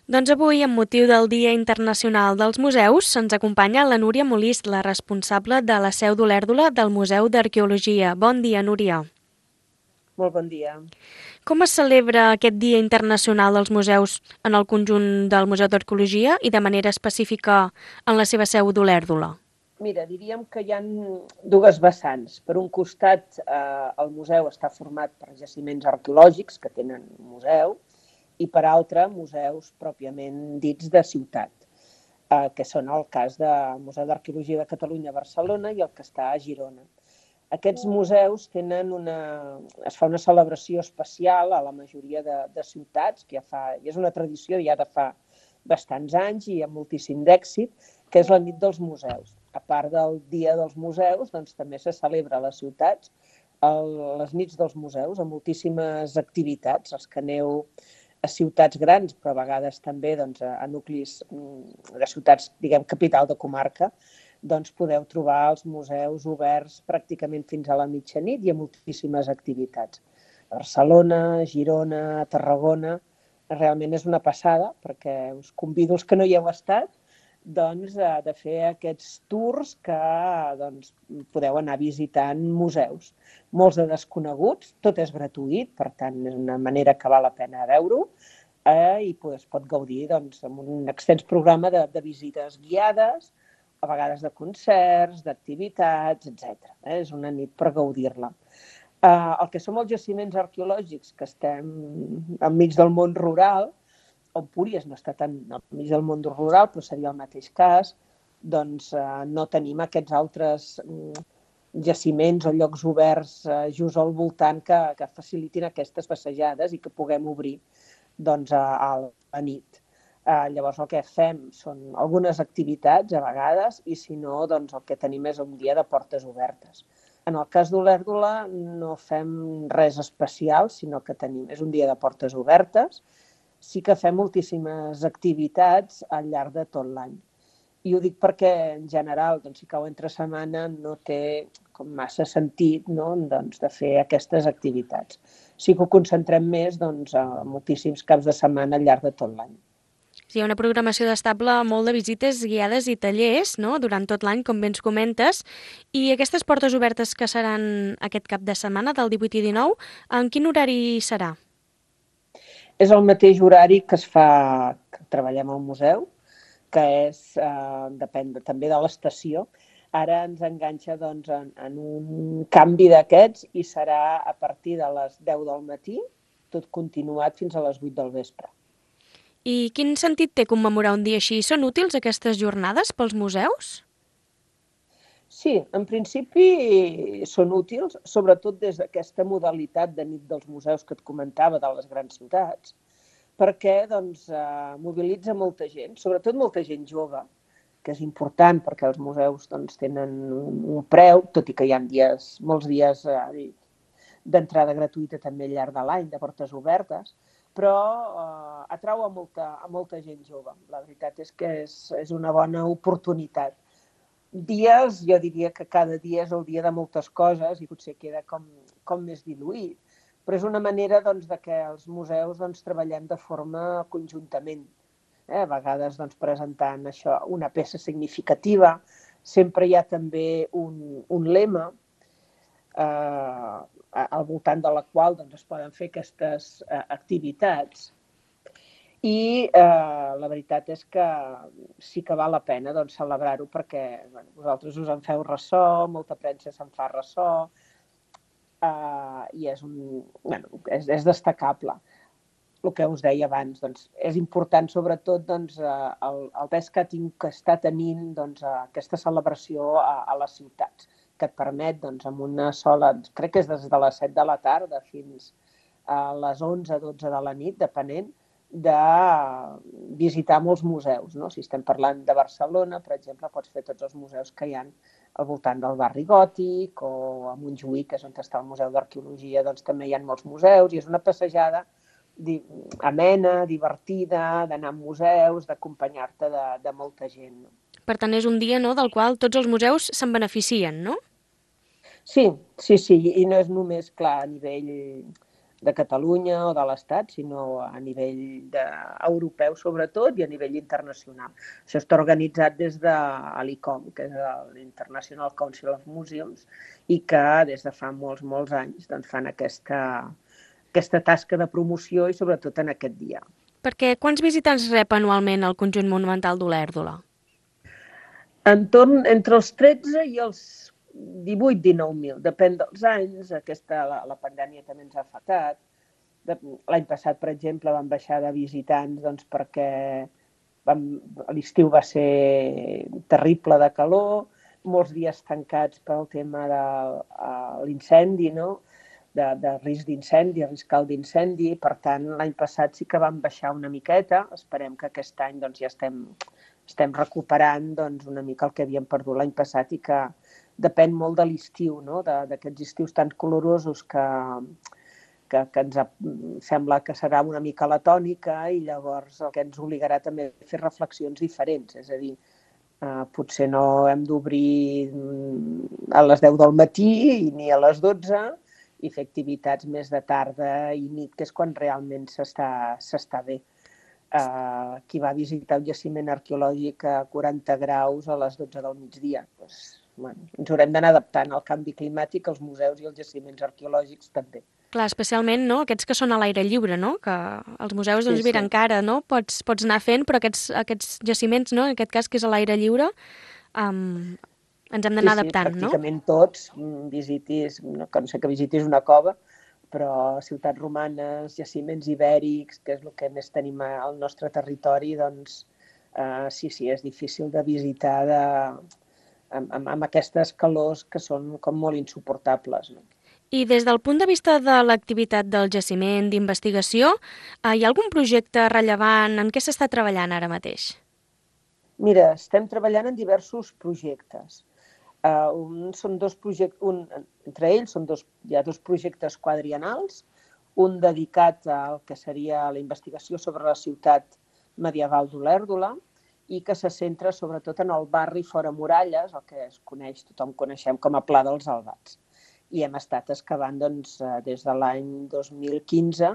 Doncs avui, amb motiu del Dia Internacional dels Museus, se'ns acompanya la Núria Molist, la responsable de la seu d'Olèrdola del Museu d'Arqueologia. Bon dia, Núria. Molt bon dia. Com es celebra aquest Dia Internacional dels Museus en el conjunt del Museu d'Arqueologia i de manera específica en la seva seu d'Olèrdola? Mira, diríem que hi ha dues vessants. Per un costat, el museu està format per jaciments arqueològics que tenen museu i per altre, museus pròpiament dits de ciutat, que són el cas del Museu d'Arqueologia de Catalunya a Barcelona i el que està a Girona. Aquests museus tenen es fa una celebració especial a la majoria de ciutats, que i és una tradició ja de fa bastants anys i amb moltíssim d'èxit, que és la nit dels museus. A part del Dia dels Museus, doncs, també se celebra a les ciutats les nits dels museus amb moltíssimes activitats. Els que aneu a ciutats grans, però a vegades també doncs, a nuclis de ciutats, diguem, capital de comarca, doncs podeu trobar els museus oberts pràcticament fins a la mitjanit i a moltíssimes activitats. A Barcelona, Girona, Tarragona, realment és una passada, perquè us convido els que no hi heu estat doncs, de fer aquests tours que doncs, podeu anar visitant museus. Molts de desconeguts, tot és gratuït, per tant és una manera que val la pena veure-ho, i es pot gaudir doncs, amb un extens programa de visites guiades, a vegades de concerts, d'activitats, etc. És una nit per gaudir-la. El que som els jaciments arqueològics, que estem enmig del món rural, o Empúries no està tan al mig del món rural, però seria el mateix cas, doncs no tenim aquests altres jaciments o llocs oberts just al voltant que facilitin aquestes passejades i que puguem obrir doncs, a la nit. Llavors el que fem són algunes activitats a vegades i si no, doncs el que tenim és un dia de portes obertes. En el cas d'Olèrdola no fem res especial, sinó que és un dia de portes obertes. Sí que fem moltíssimes activitats al llarg de tot l'any. I ho dic perquè, en general, doncs, si cau entre setmana no té com massa sentit, no? Doncs, de fer aquestes activitats. Sí que ho concentrem més doncs, a moltíssims caps de setmana al llarg de tot l'any. Sí, hi ha una programació d'estable molt de visites guiades i tallers, no?, durant tot l'any, com bé ens comentes. I aquestes portes obertes que seran aquest cap de setmana, del 18 i 19, en quin horari serà? És el mateix horari que que treballem al museu, que depèn també de l'estació. Ara ens enganxa doncs, en un canvi d'aquests i serà a partir de les 10 del matí, tot continuat fins a les 8 del vespre. I quin sentit té commemorar un dia així? Són útils aquestes jornades pels museus? Sí, en principi són útils, sobretot des d'aquesta modalitat de nit dels museus que et comentava de les grans ciutats, perquè doncs, mobilitza molta gent, sobretot molta gent jove, que és important perquè els museus doncs, tenen un preu, tot i que hi ha molts dies d'entrada gratuïta també al llarg de l'any, de portes obertes, però atrau a molta gent jove. La veritat és que és una bona oportunitat. Jo diria que cada dia és el dia de moltes coses i potser queda com més diluït, però és una manera doncs, de que els museus doncs, treballem de forma conjuntament. A vegades doncs, presentant això, una peça significativa. Sempre hi ha també un lema al voltant de la qual doncs, es poden fer aquestes activitats. I la veritat és que sí que val la pena doncs, celebrar-ho perquè vosaltres us en feu ressò, molta premsa se'n fa ressò i és destacable. El que us deia abans, doncs, és important sobretot doncs, el pes que està tenint doncs, aquesta celebració a les ciutats, que et permet doncs, amb una sola, crec que és des de les 7 de la tarda fins a les 11-12 de la nit, depenent, de visitar molts museus. No? Si estem parlant de Barcelona, per exemple, pots fer tots els museus que hi ha al voltant del barri gòtic, o a Montjuïc, que és on està el Museu d'Arqueologia, doncs també hi ha molts museus, i és una passejada amena, divertida, d'anar a museus, d'acompanyar-te de molta gent. No? Per tant, és un dia, no?, del qual tots els museus se'n beneficien, no? Sí, sí, sí, i no és només, clar, a nivell de Catalunya o de l'Estat, sinó a nivell europeu sobretot i a nivell internacional. Això està organitzat des de l'ICOM, que és l'International Council of Museums, i que des de fa molts anys doncs, fan aquesta tasca de promoció i sobretot en aquest dia. Perquè quants visitants rep anualment el conjunt monumental d'Olèrdola? Entre els 13 i els 18-19.000, depèn dels anys. La pandèmia també ens ha afectat. L'any passat, per exemple, vam baixar de visitants doncs, perquè l'estiu va ser terrible de calor, molts dies tancats pel tema de l'incendi, no? de risc d'incendi, riscal d'incendi. Per tant, l'any passat sí que vam baixar una miqueta. Esperem que aquest any doncs, ja estem recuperant doncs, una mica el que havíem perdut l'any passat i que depèn molt de l'estiu, no? D'aquests estius tan calorosos que ens sembla que serà una mica la tònica i llavors el que ens obligarà també a fer reflexions diferents. És a dir, potser no hem d'obrir a les 10 del matí ni a les 12 i fer activitats més de tarda i nit, que és quan realment s'està bé. Qui va visitar un jaciment arqueològic a 40 graus a les 12 del migdia. Doncs, ens haurem d'anar adaptant al canvi climàtic, als museus i als jaciments arqueològics també. Clar, especialment no? Aquests que són a l'aire lliure, no? Que els museus doncs, Sí. encara, no? Pots anar fent, però aquests jaciments, no? En aquest cas, que és a l'aire lliure, ens hem d'anar adaptant, no? Pràcticament tots, visitis, no sé que visitis una cova, però ciutats romanes, jaciments ibèrics, que és el que més tenim al nostre territori, doncs sí, és difícil de visitar amb aquestes calors que són com molt insuportables. No? I des del punt de vista de l'activitat del jaciment, d'investigació, hi ha algun projecte rellevant? En què s'està treballant ara mateix? Mira, estem treballant en diversos projectes. Entre ells hi ha dos projectes quadriennals, un dedicat al que seria la investigació sobre la ciutat medieval d'Olèrdola i que se centra sobretot en el barri fora muralles, el que tothom coneixem com a Pla dels Albats. I hem estat excavant des de l'any 2015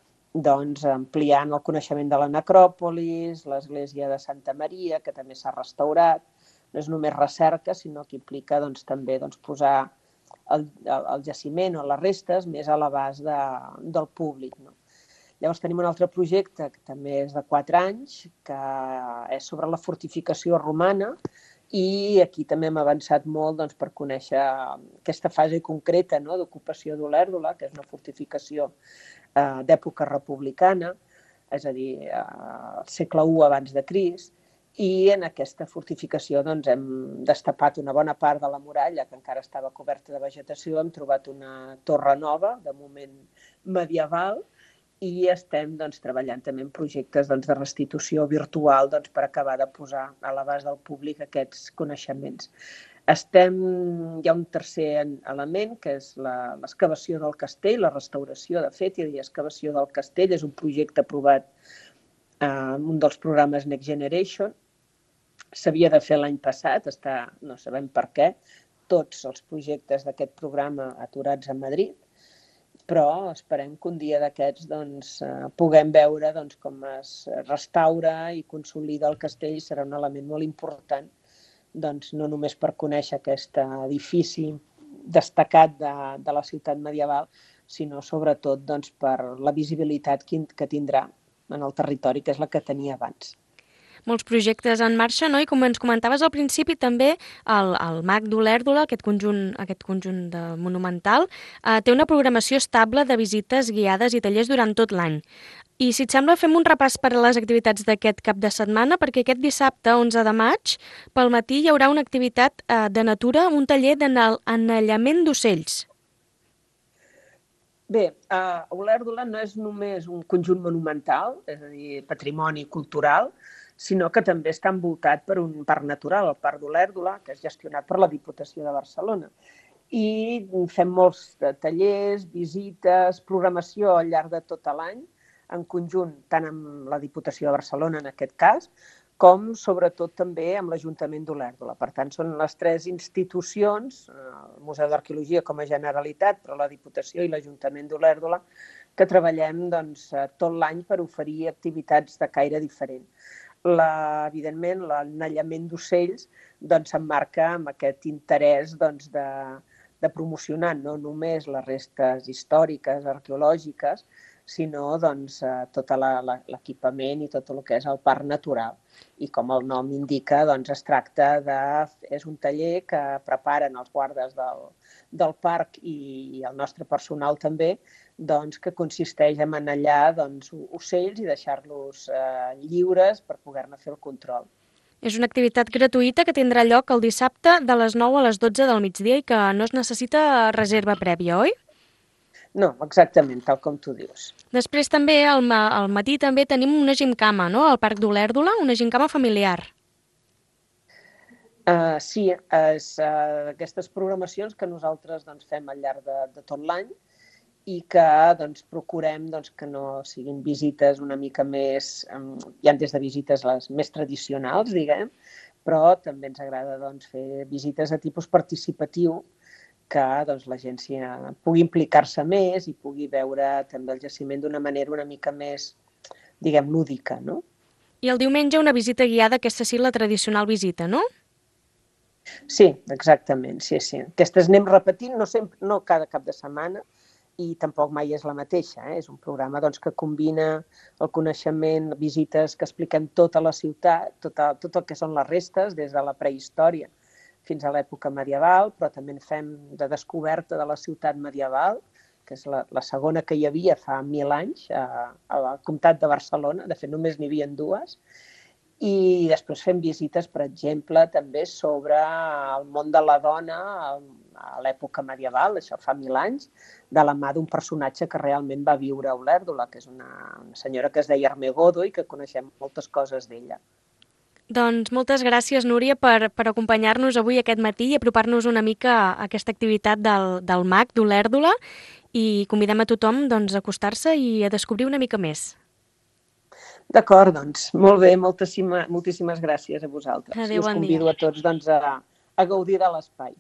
ampliant el coneixement de la necròpolis, l'església de Santa Maria, que també s'ha restaurat. No és només recerca, sinó que implica també posar el jaciment o les restes més a l'abast del públic. No? Llavors tenim un altre projecte que també és de 4 anys, que és sobre la fortificació romana, i aquí també hem avançat molt per conèixer aquesta fase concreta d'ocupació d'Olèrdola, que és una fortificació d'època republicana, és a dir, al segle I abans de Crist, i en aquesta fortificació hem destapat una bona part de la muralla, que encara estava coberta de vegetació, hem trobat una torre nova, de moment medieval, i estem treballant també en projectes de restitució virtual per acabar de posar a l'abast del públic aquests coneixements. Hi ha un tercer element, que és l'excavació del castell, la restauració, de fet, i l'excavació del castell. És un projecte aprovat en un dels programes Next Generation. S'havia de fer l'any passat, no sabem per què, tots els projectes d'aquest programa aturats a Madrid, però esperem que un dia d'aquests puguem veure com es restaura i consolida el castell. Serà un element molt important, no només per conèixer aquest edifici destacat de la ciutat medieval, sinó sobretot per la visibilitat que tindrà en el territori, que és la que tenia abans. Molts projectes en marxa, no? I com ens comentaves al principi, també el MAC d'Olèrdola, aquest conjunt de monumental, té una programació estable de visites guiades i tallers durant tot l'any. I si et sembla, fem un repàs per a les activitats d'aquest cap de setmana, perquè aquest dissabte, 11 de maig, pel matí hi haurà una activitat de natura, un taller d'anellament d'ocells. Bé, Olèrdola no és només un conjunt monumental, és a dir, patrimoni cultural, sinó que també està envoltat per un parc natural, el Parc d'Olèrdola, que és gestionat per la Diputació de Barcelona. I fem molts tallers, visites, programació al llarg de tot l'any, en conjunt tant amb la Diputació de Barcelona, en aquest cas, com sobretot també amb l'Ajuntament d'Olèrdola. Per tant, són les 3 institucions, el Museu d'Arqueologia com a Generalitat, però la Diputació i l'Ajuntament d'Olèrdola que treballem doncs, tot l'any per oferir activitats de caire diferent. Evidentment, l'anellament d'ocells s'emmarca amb aquest interès de promocionar no només les restes històriques, arqueològiques, sinó tot l'equipament i tot el que és el parc natural. I com el nom indica, es tracta és un taller que preparen els guardes del parc i el nostre personal també, que consisteix en anellar ocells i deixar-los lliures per poder-ne fer el control. És una activitat gratuïta que tindrà lloc el dissabte de les 9 a les 12 del migdia i que no es necessita reserva prèvia, oi? No, exactament, tal com tu dius. Després també, al matí també tenim una gimcama, no?, al Parc d'Olèrdola, una gimcama familiar. Sí, aquestes programacions que nosaltres fem al llarg de tot l'any i que procurem que no siguin visites una mica més, hi ha des de visites les més tradicionals, diguem, però també ens agrada fer visites de tipus participatiu, que la gent pugui implicar-se més i pugui veure també el jaciment d'una manera una mica més, diguem, lúdica, no? I el diumenge una visita guiada, aquesta sí, la tradicional visita, no? Sí, exactament, sí. Aquestes anem repetint, no cada cap de setmana, i tampoc mai és la mateixa. És un programa que combina el coneixement, visites que expliquem tota la ciutat, tot el que són les restes, des de la prehistòria fins a l'època medieval, però també en fem de descoberta de la ciutat medieval, que és la segona que hi havia fa 1000 anys al comtat de Barcelona. De fet, només n'hi havia dues. I després fem visites, per exemple, també sobre el món de la dona a l'època medieval, això fa 1000 anys, de la mà d'un personatge que realment va viure a Olèrdola, que és una senyora que es deia Armegodo i que coneixem moltes coses d'ella. Doncs moltes gràcies, Núria, per acompanyar-nos avui aquest matí i apropar-nos una mica a aquesta activitat del MAC d'Olèrdola i convidem a tothom a acostar-se i a descobrir una mica més. D'acord, molt bé, moltíssimes gràcies a vosaltres. Adéu, bon dia. I us convido a tots a gaudir de l'espai.